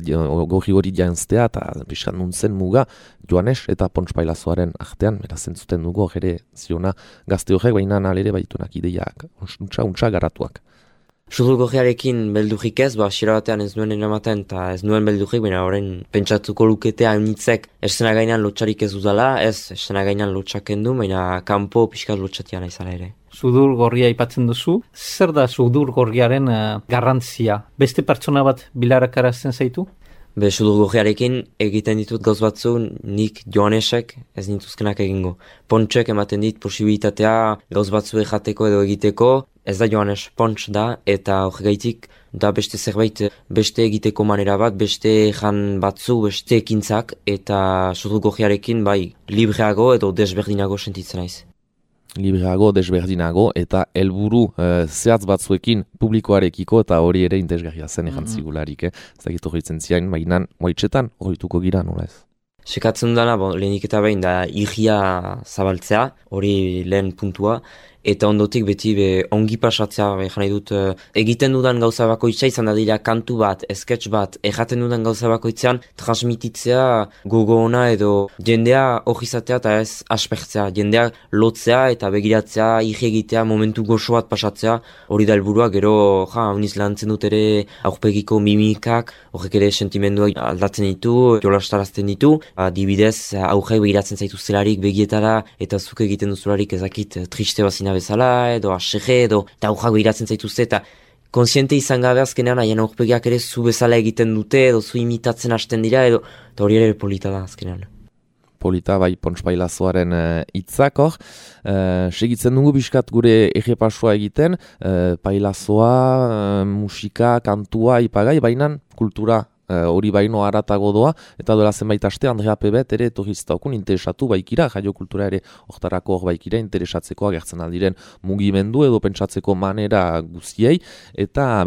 hori janztea, eta pixkat nuntzen muga, Joanes eta Pontx Pailazoaren artean, beraz entzuten dugu ere ziona gazte horrek, baina alere baitunak ideiak, untxa garatuak. Sudur gorriarekin beldurrik ez, hasiera batean ez nuen eramaten eta ez nuen beldurrik, baina horren pentsatuko luketea hainitzek esena gainean lotxarik ez dudala, ez esena gainean lotxaken du, baina kanpo pixkat lotxatia naizala ere. Sudur gorria aipatzen duzu, zer da sudur gorriaren garrantzia? Beste pertsona bat bilarakarazten zaitu? Sudur gorriarekin egiten ditut gauz batzu nik Joanesek ez nituzkenak egingo. Pontxek ematen dit posibilitatea gauz batzu jateko edo egiteko, ez da Joanes, Pontx da, eta horregaitik da beste zerbait, beste egiteko manera bat, beste jan batzu, beste ekintzak, eta sudur gorriarekin bai libreago edo desberdinago sentitzen naiz. Libreago, desberdinago, eta helburu zehatz batzuekin publikoarekiko, eta hori ere interesgarria zen ejantzigularik, ezagit horretzen ziain, baina moitxetan horretuko gira, nola ez? Sekatzen dana, lehenik eta behin da irria zabaltzea, hori lehen puntua, eta ondotik beti ongi pasatzea, nahi dut, egiten dudan gauza bakoitza izan da dira kantu bat, sketch bat, erraten dudan gauza bakoitzean, transmititzea gogo ona edo jendea hori izatea eta ez aspertzea, jendea lotzea eta begiratzea, irri egitea, momentu goxo bat pasatzea, hori da helburua, gero, honiz lantzen dut ere aurpegiko mimikak, horrek ere sentimenduak aldatzen ditu, jolastarazten ditu, adibidez, aurrek begiratzen zaitu zelarik begietara, eta zuk egiten duzularik ezakit triste bazina bezala, edo asege, edo eta aurrak behiratzen zaituzte, eta konsiente izan gabe azkenean haien aurpegiak ere zu bezala egiten dute, edo zu imitatzen hasten dira, edo eta hori ere polita da azkenean. Polita, bai, Pontx Pailazoaren hitzak hor. Segitzen dugu biskat gure errepasua egiten, Pailazoa, musika, kantua, ipagai, bainan kultura hori baino haratago doa, eta dola zenbait aste Andrea Pebet ere etorriztaukun interesatu baikira, jaio kultura ere hortarako hor baikira interesatzeko agertzen aldiren mugimendu edo pentsatzeko manera guziei, eta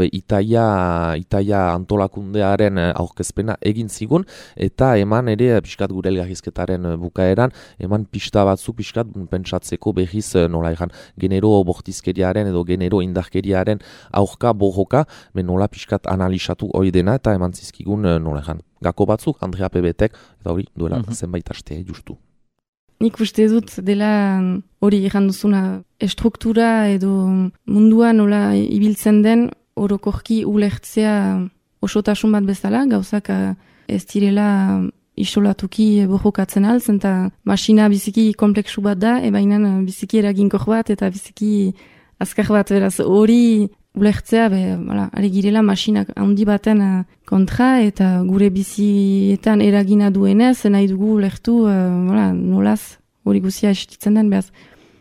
itaia antolakundearen aurkezpena egin zigun, eta eman ere pixkat gure elgarrizketaren bukaeran, eman pista batzuk pixkat pentsatzeko behiz nola egan genero bortizkeriaren edo genero indarkeriaren aurka borroka, nola pixkat analizatu hori dena, eta eman zizkigu nola egan, gako batzuk, Andrea Pebetek, eta hori duela zenbait aste justu. Nik uste dut dela hori egan duzuna estruktura edo mundua nola ibiltzen den orokorki ulertzea osotasun bat bezala, gauzak ez direla isolatuki borrokatzen altzen, eta masina biziki kompleksu bat da, ebainan biziki eraginkor bat eta biziki azkar bat, beraz hori ulertzea, ari girela masinak handi baten kontra, eta gure bizietan eragina duenez, nahi dugu ulertu nolaz hori guzia estitzen den, behaz.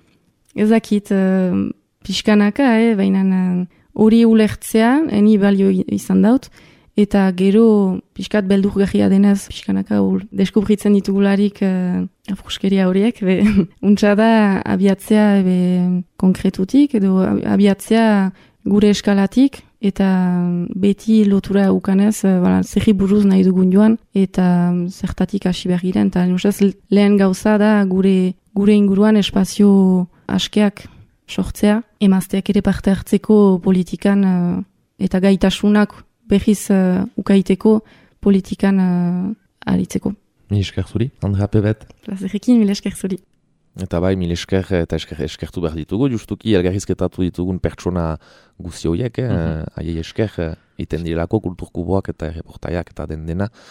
Ezakit pixkanaka, baina hori ulertzea, eni balio izan daut, eta gero pixkat beldurgarria denez, pixkanaka deskubritzen ditugularik afruskeria horiek, untsa da abiatzea konkretutik, edo abiatzea gure eskalatik, eta beti lotura ukanez, zerri buruz nahi dugun joan, eta zertatik hasi behar giren, eta lehen gauza da gure inguruan espazio askeak sortzea, emazteak ere parte hartzeko politikan, eta gaitasunak behiz ukaiteko politikan aritzeko. Mil esker zuri, Andrea Pebet. Plazerrekin, mil esker zuri. Eta bai, mil esker eta eskertu behar ditugu, justuki elgarrizketatu ditugun pertsona guzioiek, aiei esker iten direlako kulturkuboak eta reportaiak eta dena.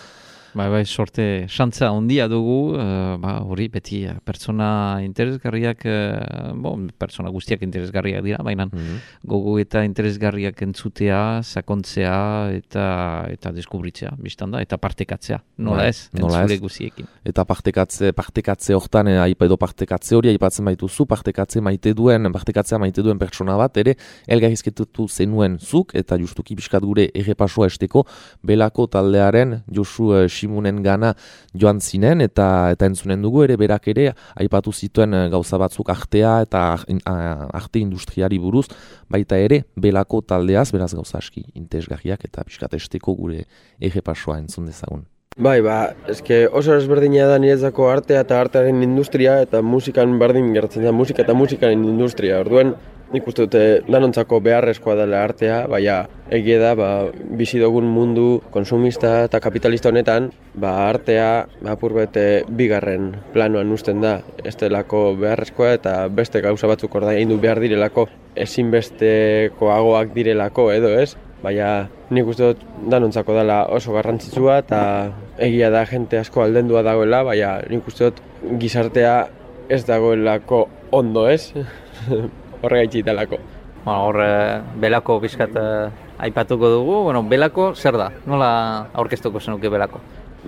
Bai, sorte xantza ondia dugu, hori beti pertsona interesgarriak, pertsona guztiak interesgarriak dira, baina gogo eta interesgarriak entzutea, sakontzea eta deskubritzea, biztan da, eta partekatzea, nola ez, entzule guziekin. Eta partekatze hortan, edo partekatze hori aipatzen baituzu, partekatzea maite duen pertsona bat, ere elgarrizketutu zenuen zuk, eta justuki pixkat gure errepasoa esteko, Belako taldearen Josu Simunen gana joan zinen, eta entzunen dugu ere berak ere aipatu zituen gauza batzuk artea eta arte industriari buruz, baita ere Belako taldeaz, beraz gauza aski interesgarriak eta pixkat esteko gure errepasoa entzun dezagun. Bai, eske oso ezberdina da niretzako artea eta artearen industria, eta musikan berdin gertzen da musika eta musikaren industria. Orduen, nik uste dute danontzako beharrezkoa dela artea, baina egia da, bizi dugun mundu konsumista eta kapitalista honetan, artea apur bete bigarren planoan uzten da. Ez delako beharrezkoa eta beste gauza batzuk ordaindu behar direlako, ezinbestekoagoak direlako edo ez. Baina nik uste dut danontzako dela oso garrantzitsua eta egia da jente asko aldendua dagoela, baina nik uste dut gizartea ez dagoelako ondo ez, horregaitxik delako. Belako bizkat aipatuko dugu, Belako zer da? Nola aurkeztuko zenuke Belako?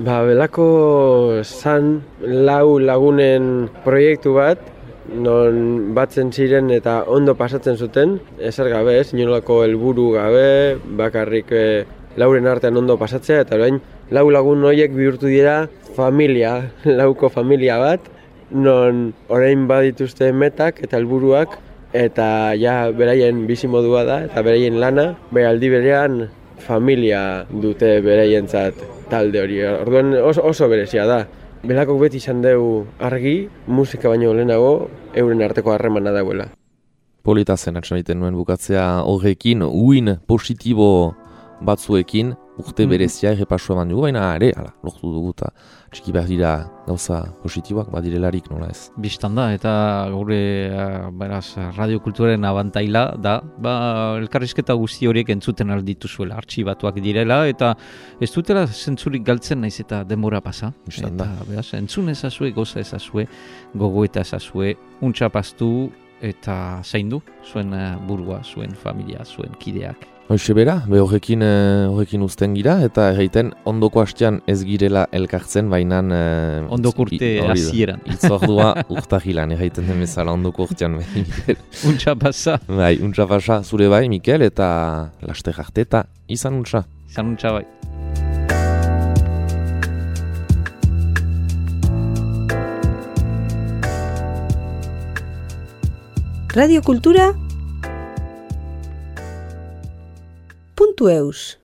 Belako zan 4 lagunen proiektu bat, non batzen ziren eta ondo pasatzen zuten, ezer gabe ez, inolako helburu gabe, bakarrik 4 artean ondo pasatzea, eta orain 4 lagun horiek bihurtu dira familia, 4ko familia bat, non orain badituzte metak eta helburuak, eta beraien bizimodua da, eta beraien lana, aldi berean familia dute beraientzat talde hori. Orduan oso berezia da. Belakok beti izan dugu argi, musika baino lehenago, euren arteko harremana dauela. Polita zen atxamaiten nuen bukatzea horrekin, uin positibo batzuekin, urte berezia errepasua eman dugu, baina ere, lortu dugu eta txiki behar dira gauza positiboak, badirelarik nola ez. Bistan da, eta gure radiokulturaren abantaila da, elkarrizketa guzti horiek entzuten alditu zuela, artxibatuak direla, eta ez dutela zentzurik galtzen naiz eta denbora pasa. Bistan da. Eta entzun ezazue, goza ezazue, gogo eta ezazue, untxapaztu eta zaindu zuen burua, zuen familia, zuen kideak. Hoxe bera, horrekin uzten gira, eta erraiten ondoko hastean ez girela elkartzen, bainan... ondoko urte hasieran. Itzordua urtahilan, erraiten den bezala ondoko urtean. Untxa pasa. Bai, untxa pasa zure bai, Mikel, eta laste jarte eta izan untxa. Izan untxa bai. Radio Kultura .eus